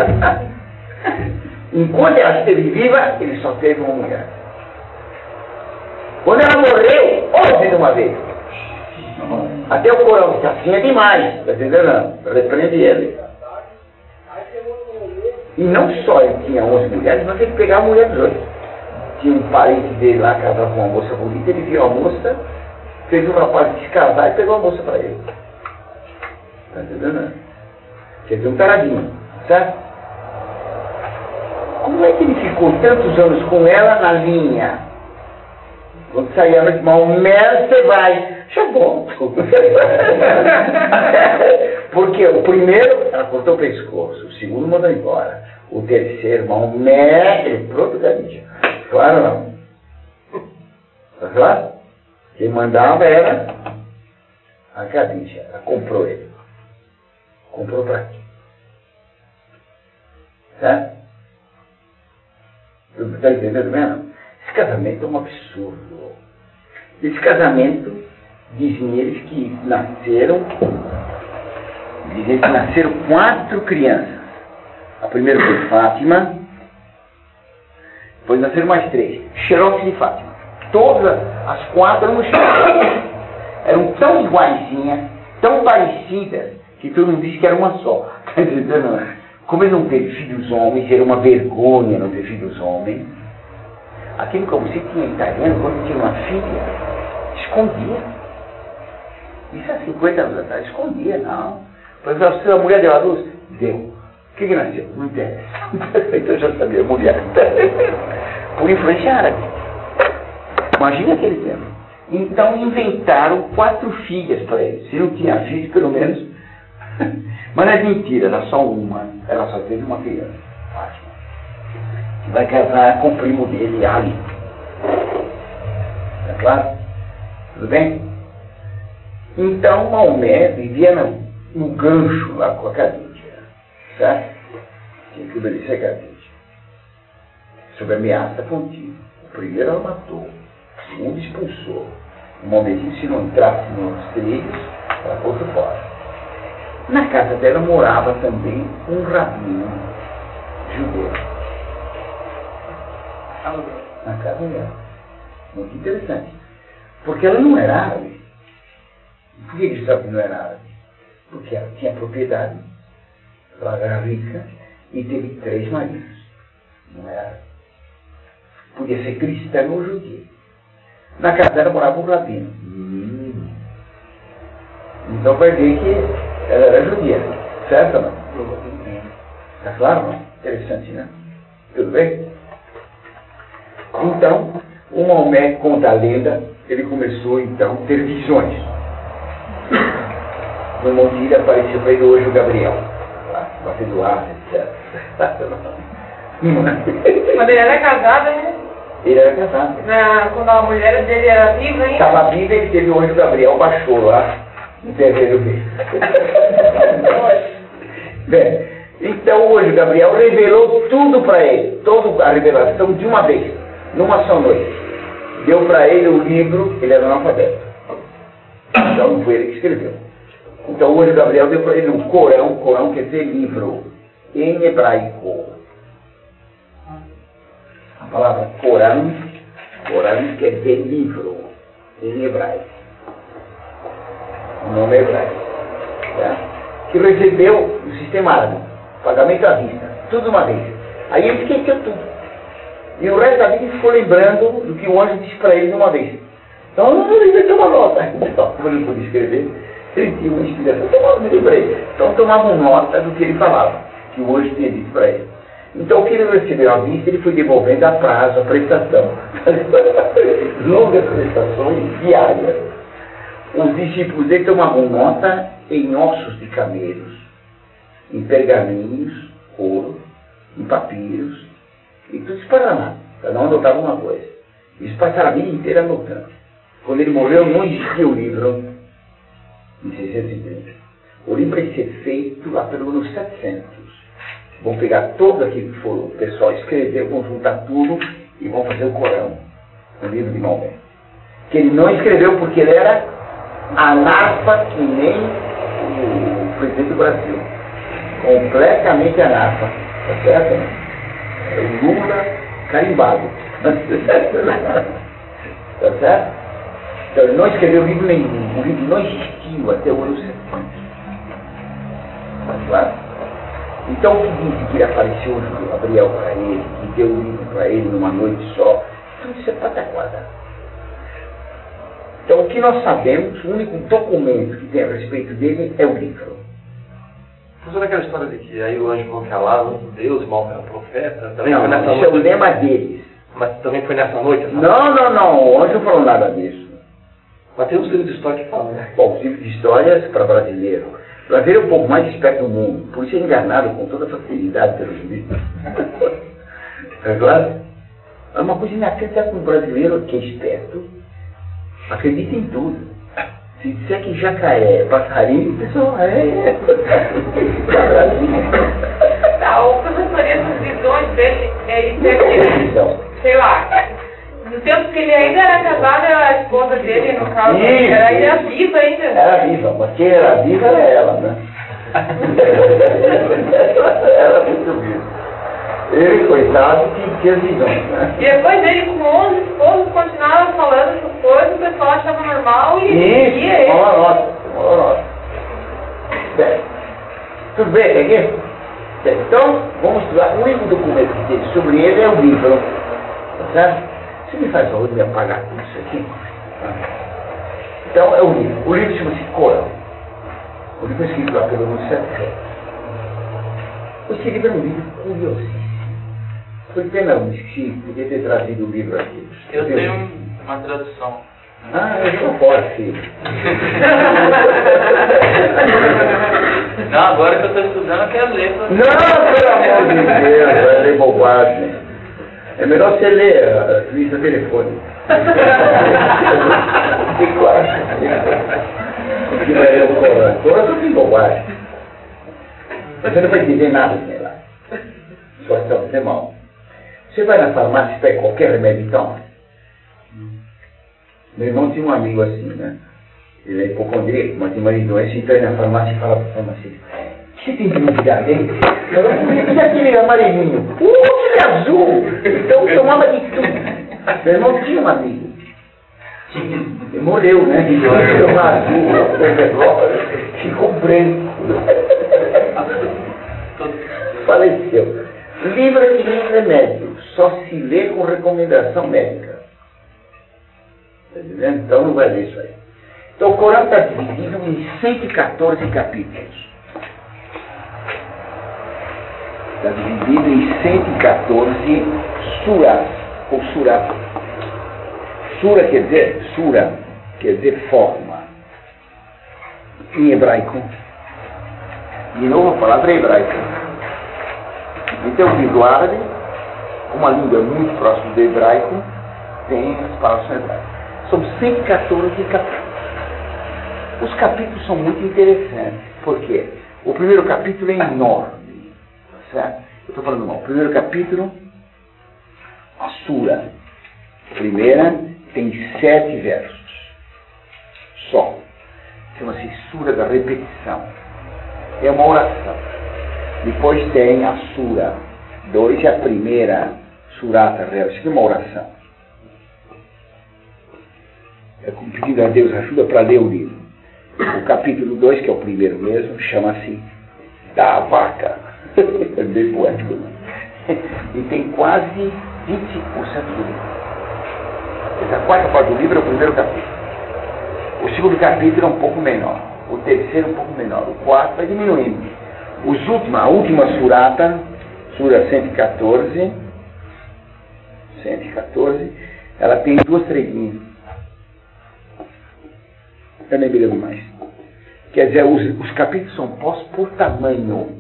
Speaker 1: Enquanto ela esteve viva, ele só teve uma mulher. Quando ela morreu, 11 de uma vez. Até o Corão disse, assim é demais. Tá entendendo? Repreende ele. E não só ele tinha 11 mulheres, mas ele pegava a mulher dos outros. Tinha um parente dele lá, casado com uma moça bonita, ele viu a moça, fez o rapaz se casar e pegou a moça para ele. Tá entendendo? Quer dizer, um taradinho, certo? Como é que ele ficou tantos anos com ela na linha? Quando saía a noite, Maomé, você vai. Já volto. Porque o primeiro, ela cortou o pescoço, o segundo mandou embora. O terceiro, Maomé, ele pronto, galinha. Claro não. Tá claro? Quem mandava era a Khadija. Ela comprou ele. Comprou pra quê? Certo? Tá entendendo mesmo? Esse casamento é um absurdo. Esse casamento, dizem eles que nasceram 4 crianças. A primeira foi Fátima. Depois nasceram mais 3. Xerox e Fátima. Todas as 4 eram Xerox. Eram tão iguaizinhas, tão parecidas, que todo mundo disse que era uma só. Quer dizer, não. Como ele não teve filhos homens, era uma vergonha não ter filhos homens. Aquilo que você tinha em italiano, quando tinha uma filha, escondia. Isso há 50 anos atrás, escondia, não. Por exemplo, se a mulher deu a luz, deu. O que nasceu? Não interessa. Então eu já sabia, mulher. Por influência árabe. Imagina aquele tempo. Então inventaram 4 filhas para ele. Se não tinha filho, pelo menos. Mas não é mentira, era só uma. Ela só teve uma criança. Fátima. Que vai casar com o primo dele, Ali. Tá claro? Tudo bem? Então Maomé vivia no gancho lá com a Khadija. Certo? Tinha que obedecer a Khadija. Sob ameaça contínua. O primeiro ela matou, o segundo expulsou. O Maomezinho, se não entrasse nos trilhos, ela pôs fora. Na casa dela morava também um rabino judeu. Na casa dela. Muito interessante. Porque ela não era árabe. Por que ele sabe que não era árabe? Porque ela tinha propriedade. Ela era rica e teve 3 maridos. Não era. Podia ser cristã ou judia. Na casa dela morava um rabino. Então vai ver que ela era judia. Certo ou não? Está claro, não? Interessante, né? Tudo bem? Então, o Maomé conta a lenda, ele começou então a ter visões. No monte ele apareceu para ele hoje o Gabriel. Batendo ar, etc.
Speaker 3: Quando ele era casado, né?
Speaker 1: Ele era casado.
Speaker 3: Quando a mulher dele era viva, hein?
Speaker 1: Estava viva, ele teve o anjo Gabriel, baixou lá no terreiro dele. Bem, então o anjo Gabriel revelou tudo para ele, toda a revelação de uma vez, numa só noite. Deu para ele o livro, ele era analfabeto. Então não foi ele que escreveu. Então o anjo Gabriel deu para ele um Corão. Corão quer dizer livro, em hebraico. A palavra Corão quer dizer livro, em hebraico. O nome é hebraico. Tá? Que recebeu no sistema árabe, pagamento à vista, tudo de uma vez. Aí ele esqueceu tudo. E o resto da vida ele ficou lembrando do que o anjo disse para ele de uma vez. Então ele vai ter uma nota. Então, como ele não podia escrever, ele tinha uma inspiração. Então, me lembrei. Então tomavam nota do que ele falava, que o anjo tinha dito para ele. Então o que ele recebeu à vista, ele foi devolvendo a prazo, a prestação. Longas prestações diárias. Os discípulos dele tomavam nota em ossos de camelos, em pergaminhos, ouro, em papiros, e tudo isso para lá. Cada um anotava uma coisa. Eles passaram a vida inteira anotando. Quando ele morreu, não existia o livro, em 630. O livro ia ser feito lá pelo ano 700. Vão pegar todo aquilo que for o pessoal escrever, vão juntar tudo e vão fazer o Corão, o livro de Maomé. Que ele não escreveu porque ele era analfa que nem o presidente do Brasil. Completamente analfa. Tá certo? É o Lula carimbado. Tá certo? Então ele não escreveu livro nenhum. O livro não existiu até o ano 70. Tá claro? Então o que disse que ele apareceu o Gabriel para ele, que deu o livro para ele numa noite só, tudo isso é pataquada. Então o que nós sabemos, o único documento que tem a respeito dele é o livro.
Speaker 2: Professor, aquela história de que aí o anjo falou que Allah não é Deus, mal era profeta, também
Speaker 1: Não,
Speaker 2: foi nessa
Speaker 1: isso
Speaker 2: noite.
Speaker 1: é o lema deles.
Speaker 2: Mas também foi nessa noite? Essa
Speaker 1: Não, o anjo não falou nada disso.
Speaker 2: Mas tem uns livros de história que falam, né?
Speaker 1: Bom, os livros de histórias para brasileiro. Brasileiro é um pouco mais esperto do mundo, por isso é enganado com toda facilidade pelos livros. É claro? É uma coisa inacreditável com o brasileiro que é esperto, acredita em tudo. Se disser que jacaré é passarinho, o pessoal
Speaker 3: Tá, o professor, essas visões dele, isso é que, sei lá, no tempo que ele ainda era casado, a esposa dele, no caso, era viva ainda.
Speaker 1: Era viva, mas quem era viva era ela, né? Era muito viva. Ele, coitado, que tinha visões, né?
Speaker 3: E depois ele, com 11 esposos, continuava falando essas coisas, o pessoal achava normal e seguia ele.
Speaker 1: Uma nota. Bem, tudo bem, aqui? Bem, então, vamos estudar. O único documento que tem sobre ele é o livro. Tá certo? Você me faz favor de me apagar tudo isso aqui? Então, é o livro. O livro chama-se Corão. O livro é escrito lá pelo ano 700. Esse livro é um livro curiosíssimo. Foi pena, eu esqueci, podia ter trazido o livro aqui.
Speaker 4: Eu tenho uma tradução.
Speaker 1: Ah, eu estou fora, filho.
Speaker 4: Não, agora que eu estou estudando, eu quero ler.
Speaker 1: Não, pelo amor de Deus, vai ler bobagem. É melhor você ler a lista telefônica. Que quase. Que vai ler o Corão. O Corão só tem bobagem. Você não vai entender nada nela. Só está você mal. Você vai na farmácia e pega qualquer remédio então? Meu irmão tinha um amigo assim, né? Ele é hipocondríaco, mas tem marido doença, então ele na farmácia e fala para o farmacêutico: o que você tem de novidade, hein? Eu já aquele amarelinho. Ele é azul! Então eu tomava de tudo. Meu irmão tinha um amigo. Ele morreu, né? Ele tomava azul, ficou branco. Faleceu. Livro é que nem remédio, só se lê com recomendação médica. Está entendendo? Então não vai ler isso aí. Então o Corão está dividido em 114 capítulos. Está dividido em 114 suras, ou surá. Sura quer dizer forma. Em hebraico. De novo a palavra hebraica. Então o livro árabe, uma língua muito próxima do hebraico, tem as palavras hebraicas. São 114 capítulos. Os capítulos são muito interessantes. Por quê? O primeiro capítulo é enorme. Certo? Eu estou falando mal. O primeiro capítulo, a sura. A primeira tem 7 versos. Só. chama-se Sura da Repetição. É uma oração. Depois tem a Sura 2, a primeira Surata real. Isso aqui é uma oração. É como pedindo a Deus ajuda para ler o livro. O capítulo 2, que é o primeiro mesmo, chama-se Da Vaca. É bem poético, né? E tem quase 20% do livro. A quarta parte do livro é o primeiro capítulo. O segundo capítulo é um pouco menor. O terceiro um pouco menor. O quarto vai diminuindo. A última surata, Sura 114, ela tem 2 treguinhas. Eu nem me lembro mais. Quer dizer, os capítulos são postos por tamanho.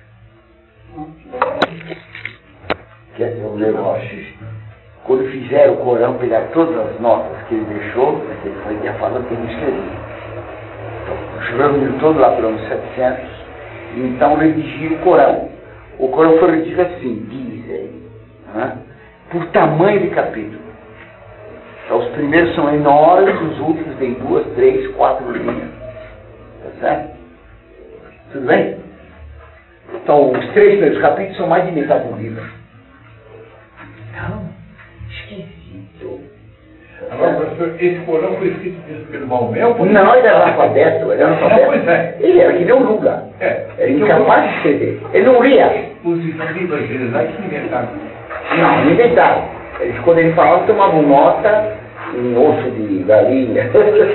Speaker 1: Quer dizer, o negócio. Quando fizeram o Corão, pegaram todas as notas que ele deixou, que ele foi falando que ele escrevia. Então, reuniram todo lá para uns 700, e então redigiram o Corão. O Corão foi redigido assim, diz ele, né? Por tamanho de capítulo. Então, os primeiros são enormes, os últimos têm 2, 3, 4 linhas. Tá certo? Tudo bem? Então, os 3 primeiros capítulos são mais de metade do livro. Então, esquisito.
Speaker 5: Agora, professor, esse Corão foi escrito pelo Maomé?
Speaker 1: Não, ele era analfabeto.
Speaker 5: Pois é.
Speaker 1: Ele era que nem o Luga. Era incapaz de escrever. Ele não lia.
Speaker 5: Os escribas deles lá que inventaram.
Speaker 1: Não, não inventaram. Quando ele falava, tomavam nota em osso de galinha.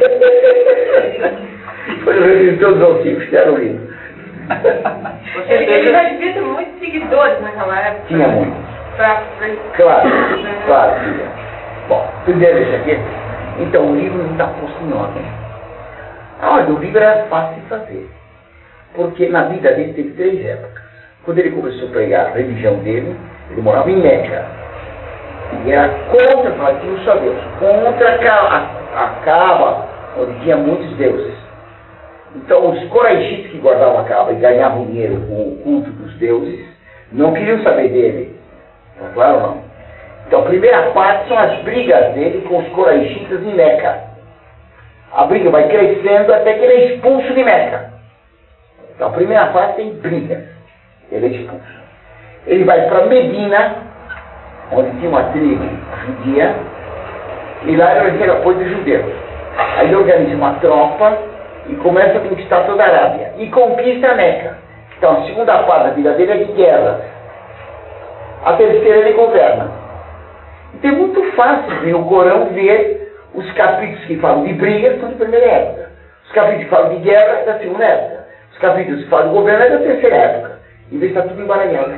Speaker 1: Foi o todos os antigos que eram livros.
Speaker 3: Ele já devia ter muitos seguidores naquela época.
Speaker 1: Tinha muitos. Claro, filha. Bom, primeiro isso aqui. Então, o livro não está posto em ordem. A ordem do livro era fácil de fazer. Porque na vida dele teve 3 épocas. Quando ele começou a pregar a religião dele, ele morava em Meca. E era contra, tinha só Deus, contra a Kaaba, onde tinha muitos deuses. Então, os coraístas que guardavam a Kaaba e ganhavam dinheiro com o culto dos deuses, não queriam saber dele. Está claro ou não? Então, a primeira parte são as brigas dele com os coraístas em Meca. A briga vai crescendo até que ele é expulso de Meca. Então, a primeira parte tem brigas. Ele é expulso. Ele vai para Medina, onde tinha uma tribo judia, e lá ele recebe apoio dos judeus. Aí ele organiza uma tropa e começa a conquistar toda a Arábia. E conquista a Meca. Então, a segunda parte da vida dele é de guerra. A terceira ele governa. Então é muito fácil no Corão ver os capítulos que falam de brigas são de primeira época. Os capítulos que falam de guerra é da segunda época. Os capítulos que falam de governo é da terceira época. Em vez de estar tudo embaralhado.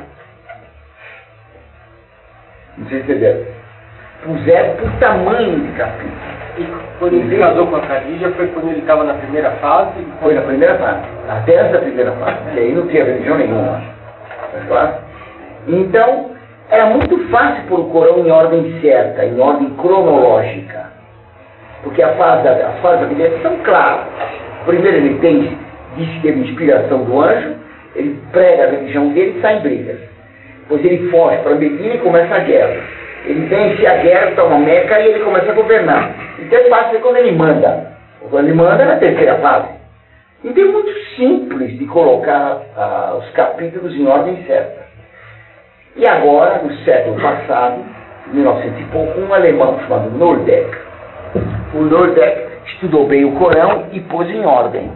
Speaker 1: Não sei se entenderam. Puseram por tamanho de capítulo.
Speaker 2: E quando ele se casou com a Khadija foi quando ele estava na primeira fase?
Speaker 1: Foi na primeira fase. Até essa primeira fase. E aí não tinha religião nenhuma. Tá claro? Então, era muito fácil pôr o Corão em ordem certa, em ordem cronológica. Porque as fases da vida são claras. Primeiro ele diz que teve inspiração do anjo, ele prega a religião dele e sai em brigas. Depois ele foge para Medina e começa a guerra. Ele vence a guerra, toma Meca e ele começa a governar. Então é fácil quando ele manda. Quando ele manda é na terceira fase. Então é muito simples de colocar os capítulos em ordem certa. E agora, no século passado, 1900 e pouco, um alemão chamado Nordek. O Nordek estudou bem o Corão e pôs em ordem.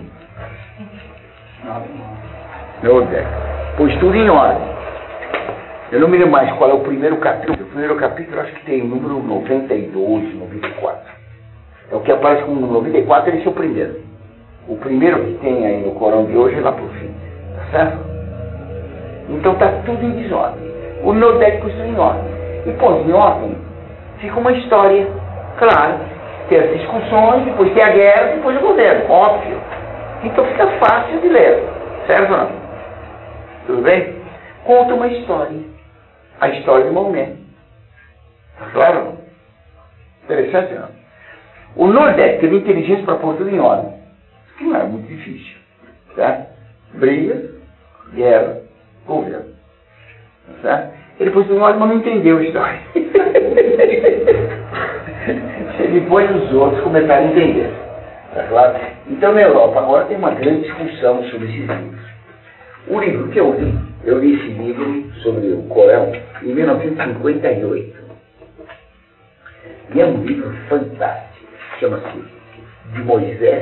Speaker 1: Nordek. Pôs tudo em ordem. Eu não me lembro mais qual é o primeiro capítulo. O primeiro capítulo acho que tem o número 92, 94. É o que aparece como número 94, esse é o primeiro. O primeiro que tem aí no Corão de hoje é lá pro fim. Tá certo? Então está tudo em desordem. O Nordek pôs tudo em ordem. E pôs em ordem, fica uma história, claro. Tem as discussões, depois tem a guerra, depois o governo, óbvio. Então fica fácil de ler. Certo ou não? Tudo bem? Conta uma história. A história de Maomé. Tá claro? Não? Interessante, não? O Nordek teve inteligência para pôr tudo em ordem. Isso que não é muito difícil. Certo? Briga, guerra, governo. Certo? Ele pôs tudo em ordem, mas não entendeu a história. Depois os outros começaram a entender. Tá claro? Então, na Europa, agora tem uma grande discussão sobre esses livros. O livro que eu li esse livro sobre o Corão em 1958. E é um livro fantástico. Chama-se De Moisés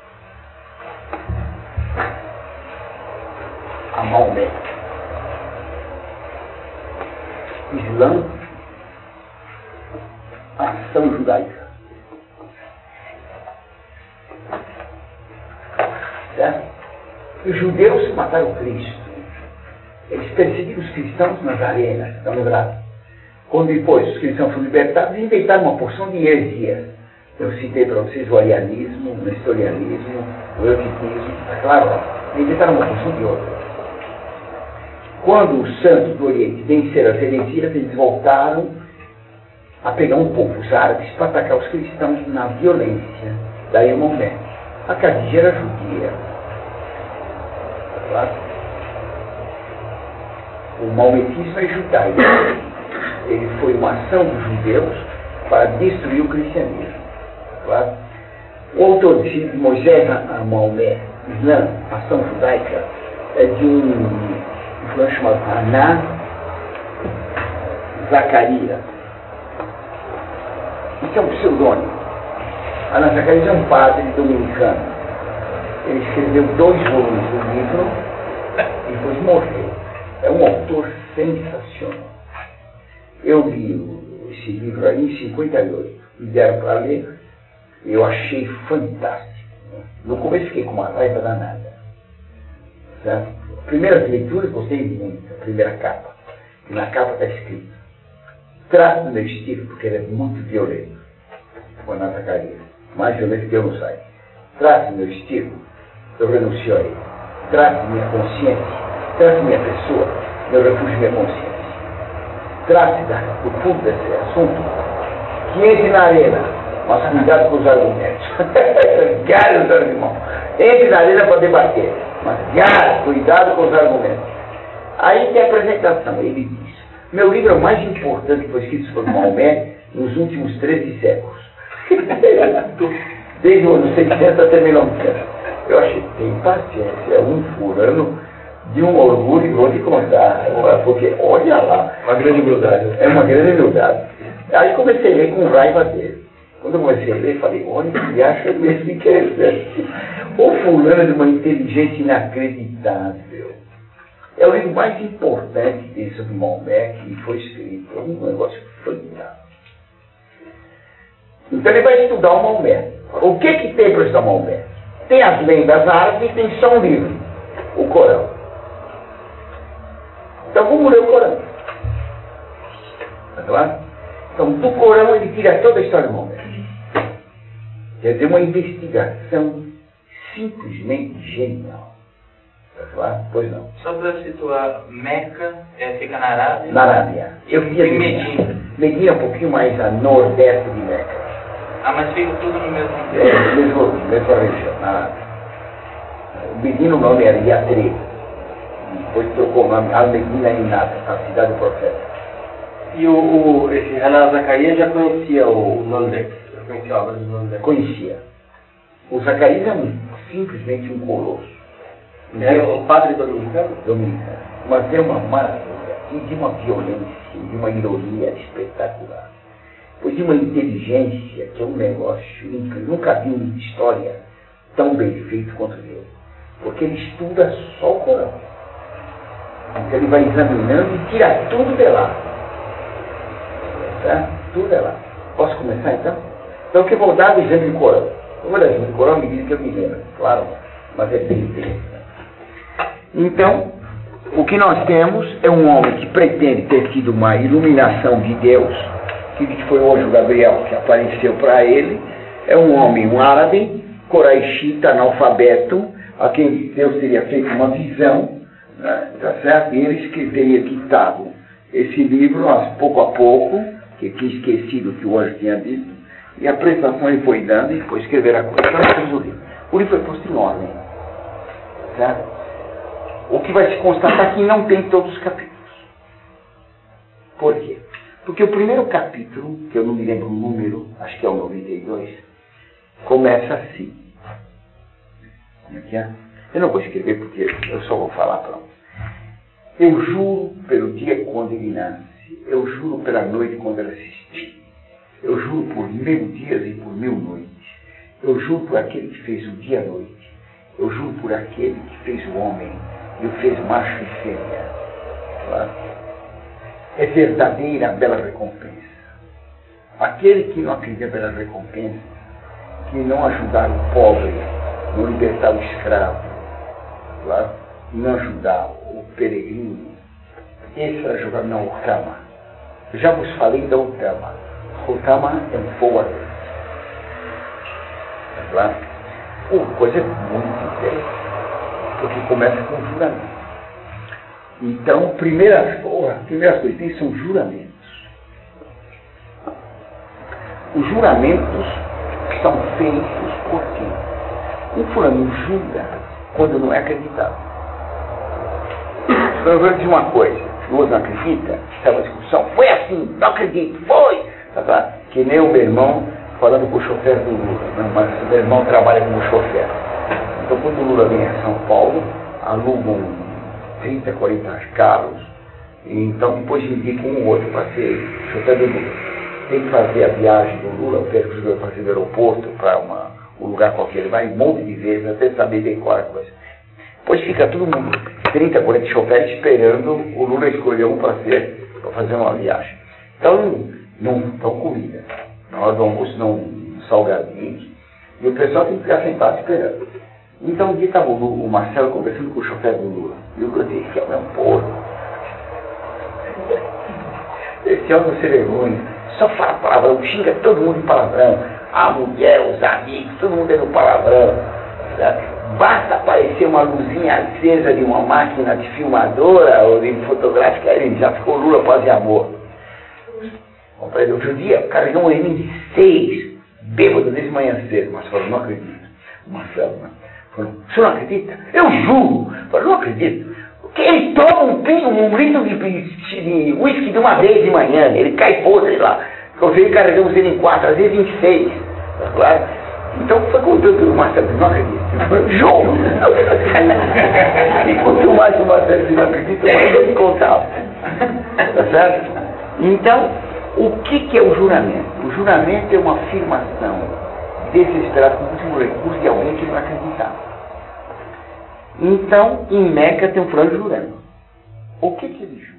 Speaker 1: a Maomé. Islã, ação judaica. Certo? Os judeus mataram Cristo. Eles perseguiram os cristãos nas arenas, estão lembrados? Quando depois os cristãos foram libertados, inventaram uma porção de heresias. Eu citei para vocês o arianismo, o nestorianismo, o eutimismo, está claro? Inventaram uma porção de outras. Quando os santos do Oriente venceram as heresias, eles voltaram a pegar um povo, os árabes, para atacar os cristãos na violência. Daí o Maomé. A Khadija era judia. Tá claro? O maometismo é judaico. Ele foi uma ação dos judeus para destruir o cristianismo. Tá claro? O autor de Moisés a Maomé, Islã, ação judaica, é de um fulano chamado Haná Zacarias. Isso é um pseudônimo. Haná Zacarias é um padre dominicano. Ele escreveu 2 volumes do livro e depois morreu. É um autor sensacional. Eu li esse livro aí em 58. Me deram para ler. Eu achei fantástico. No começo fiquei com uma raiva danada. Certo? Primeiras leituras, gostei muito, a primeira capa. E na capa está escrito: trate do meu estilo, porque ele é muito violento. Com a Ana Zacarias. Mais violento que eu no site. Trate do meu estilo, eu renuncio a ele. Trate minha consciência, trate minha pessoa, eu refugio minha consciência. Trate do fundo desse assunto, que entre na arena, mas cuidado com os argumentos. Galhos, irmão. Entre na arena para debater. Mas, cuidado com os argumentos. Aí tem a apresentação. Ele diz: meu livro é o mais importante que foi escrito sobre Maomé nos últimos 13 séculos. Desde o ano 600 até 1900. Eu achei, tem paciência, é um furano de um orgulho, vou te contar. Porque, olha lá.
Speaker 2: Uma grande humildade.
Speaker 1: É uma grande humildade. Aí comecei a ler com raiva dele. Quando eu comecei a ler, falei: olha, ele acha mesmo interessante. O fulano é de uma inteligência inacreditável. É o livro mais importante desse sobre Maomé que foi escrito. É um negócio fantástico. Então ele vai estudar o Maomé. O que tem para estudar Maomé? Tem as lendas árabes e tem só um livro, o Corão. Então vamos ler o Corão. Tá claro? Então do Corão ele tira toda a história do Maomé. Quer dizer, uma investigação simplesmente genial. Tá claro? Pois não.
Speaker 4: Só para situar, Meca fica na Arábia?
Speaker 1: Na Arábia. Eu via
Speaker 4: Medina.
Speaker 1: Medina é um pouquinho mais a nordeste de Meca.
Speaker 4: Ah, mas fica tudo no mesmo tempo.
Speaker 1: Mesma região, na Arábia. O Medina, o nome era Yathrib. Depois trocou o nome Al-Medina Inata, a cidade do profeta.
Speaker 2: E esse Haná Zacarias já conhecia o Nondex? Já conhecia a obra do Nondex?
Speaker 1: Conhecia. O Zacarias é simplesmente um colosso.
Speaker 2: Era o padre dominicano?
Speaker 1: Dominicano. Mas é uma maravilha. E de uma violência, de uma ironia espetacular. Pois de uma inteligência que é um negócio incrível. Nunca vi uma história tão bem feita quanto ele. Porque ele estuda só o Corão. Então ele vai examinando e tira tudo de lá. Tá? Tudo de lá. Posso começar então? Então que eu vou dar o exemplo do Corão. Eu vou dar o exemplo do Corão, me diz que eu me lembro. Claro, mas é bem interessante. Então, o que nós temos é um homem que pretende ter tido uma iluminação de Deus, que foi o anjo Gabriel que apareceu para ele. É um homem, um árabe, coraixita, analfabeto, a quem Deus teria feito uma visão, né, tá certo? E ele teria quitado esse livro, pouco a pouco, que tinha esquecido o que o anjo tinha dito, e a prestação ele foi dando e foi escrever a coisa. Então nós temos o livro. O livro foi posto em ordem, certo? O que vai se constatar que não tem todos os capítulos. Por quê? Porque o primeiro capítulo, que eu não me lembro o número, acho que é o 92, começa assim: Aqui, eu não vou escrever porque eu só vou falar, pronto. Eu juro pelo dia quando ele nasce, eu juro pela noite quando ela se extingue, eu juro por 1000 dias e por 1000 noites, eu juro por aquele que fez o dia e a noite, eu juro por aquele que fez o homem e o fez macho e fêmea. Claro. É verdadeira a bela recompensa. Aquele que não acredita pela recompensa, que não ajudar o pobre, não libertar o escravo, claro, não ajudar o peregrino, esse vai jogar na Otama. Eu já vos falei da Otama. Otama é um fogo a Deus. Claro? Coisa muito interessante, porque começa com juramento. Então, primeiras coisas tem são juramentos. Os juramentos são feitos por quê? O fulano jura quando não é acreditado. Então eu vou dizer uma coisa, o outro não acredita, estava uma discussão, foi assim, não acredito, foi! Tá? Que nem o meu irmão falando com o chofer do Lula, mas o meu irmão trabalha como chofer. Então quando o Lula vem a São Paulo, alugam 30, 40 carros, e então depois indicam um outro para ser chofer do Lula. Tem que fazer a viagem do Lula, o percurso vai fazer do aeroporto para um lugar qualquer, ele vai um monte de vezes até saber bem qual é a coisa. Depois fica todo mundo, 30, 40 choferes esperando o Lula escolher um para fazer uma viagem. Então, não dão comida. Na hora do almoço dão salgadinhos, e o pessoal tem que ficar sentado esperando. Então um dia estava o Marcelo conversando com o chofer do Lula, e o Lula disse que é um porco. Esse homem sem vergonha, só fala palavrão, xinga todo mundo em palavrão, a mulher, os amigos, todo mundo é no palavrão. Sabe? Basta aparecer uma luzinha acesa de uma máquina de filmadora ou de fotográfica, ele já ficou Lula, paz e amor. Outro dia, o cara ganhou um M de 6, bêbado desde manhã cedo, mas falou, não acredito. O Marcelo, né? Falou, o senhor não acredita? Eu juro! Falou, não acredito. Porque ele toma um litro de uísque de uma vez de manhã, ele cai podre lá. Consegui carregamos ele em 4, às vezes 26. Tá claro? Então foi contando pelo Marcelo, não acredito. Juro! E quanto mais o Marcelo não acredita, mais eu me contava. Tá certo? Então, o que é o juramento? O juramento é uma afirmação desesperada com o último recurso de alguém que não acreditava. Então, em Meca tem um fulano jurando. O que ele jura?